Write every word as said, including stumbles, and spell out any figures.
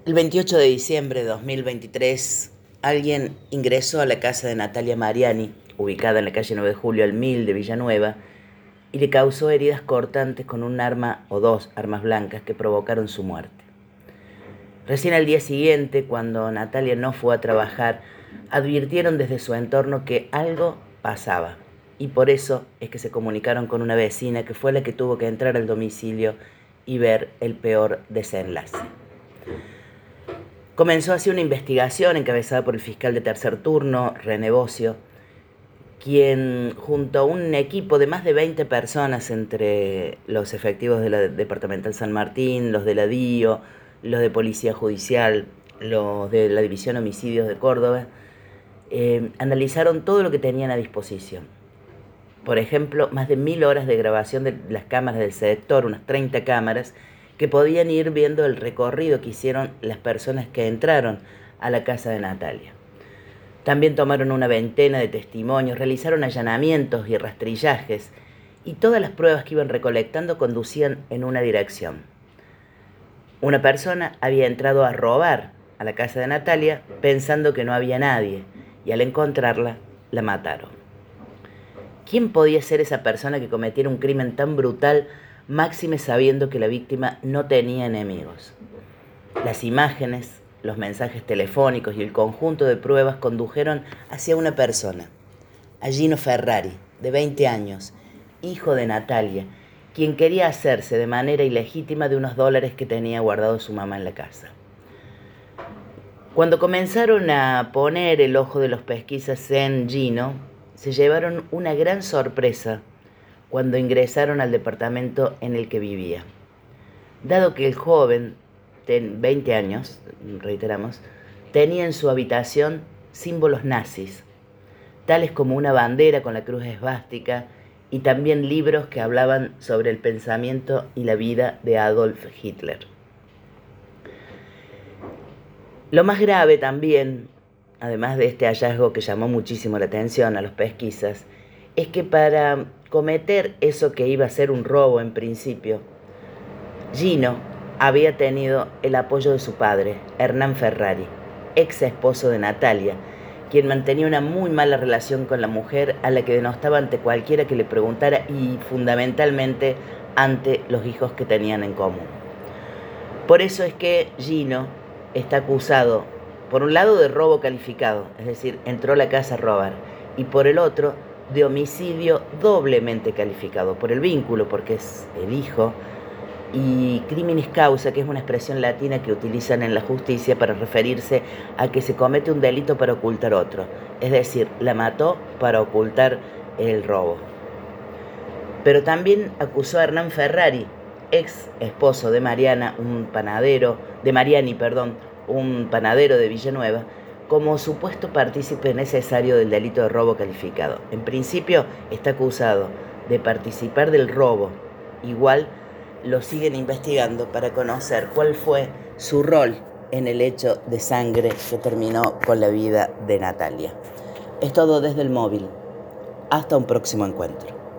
El veintiocho de diciembre de dos mil veintitrés, alguien ingresó a la casa de Natalia Mariani, ubicada en la calle nueve de julio al mil de Villanueva, y le causó heridas cortantes con un arma o dos armas blancas que provocaron su muerte. Recién al día siguiente, cuando Natalia no fue a trabajar, advirtieron desde su entorno que algo pasaba, y por eso es que se comunicaron con una vecina que fue la que tuvo que entrar al domicilio y ver el peor desenlace. Comenzó así una investigación encabezada por el fiscal de tercer turno, René Bocio, quien junto a un equipo de más de veinte personas entre los efectivos de la Departamental San Martín, los de la D I O, los de Policía Judicial, los de la División Homicidios de Córdoba, eh, analizaron todo lo que tenían a disposición. Por ejemplo, más de mil horas de grabación de las cámaras del sector, unas treinta cámaras, que podían ir viendo el recorrido que hicieron las personas que entraron a la casa de Natalia. También tomaron una veintena de testimonios, realizaron allanamientos y rastrillajes, y todas las pruebas que iban recolectando conducían en una dirección. Una persona había entrado a robar a la casa de Natalia pensando que no había nadie, y al encontrarla, la mataron. ¿Quién podía ser esa persona que cometiera un crimen tan brutal, máxime sabiendo que la víctima no tenía enemigos? Las imágenes, los mensajes telefónicos y el conjunto de pruebas condujeron hacia una persona, a Gino Ferrari, de veinte años, hijo de Natalia, quien quería hacerse de manera ilegítima de unos dólares que tenía guardado su mamá en la casa. Cuando comenzaron a poner el ojo de los pesquisas en Gino, se llevaron una gran sorpresa cuando ingresaron al departamento en el que vivía. Dado que el joven, de veinte años, reiteramos, tenía en su habitación símbolos nazis, tales como una bandera con la cruz esvástica y también libros que hablaban sobre el pensamiento y la vida de Adolf Hitler. Lo más grave también, además de este hallazgo que llamó muchísimo la atención a los pesquisas, es que para cometer eso que iba a ser un robo en principio, Gino había tenido el apoyo de su padre, Hernán Ferrari, ex esposo de Natalia, quien mantenía una muy mala relación con la mujer a la que denostaba ante cualquiera que le preguntara y fundamentalmente ante los hijos que tenían en común. Por eso es que Gino está acusado, por un lado, de robo calificado, es decir, entró a la casa a robar, y por el otro, de homicidio doblemente calificado, por el vínculo, porque es el hijo, y criminis causa, que es una expresión latina que utilizan en la justicia para referirse a que se comete un delito para ocultar otro, es decir, la mató para ocultar el robo. Pero también acusó a Hernán Ferrari, ex esposo de Mariana, un panadero, de Mariani, perdón, un panadero de Villanueva, como supuesto partícipe necesario del delito de robo calificado. En principio está acusado de participar del robo. Igual lo siguen investigando para conocer cuál fue su rol en el hecho de sangre que terminó con la vida de Natalia. Es todo desde el móvil. Hasta un próximo encuentro.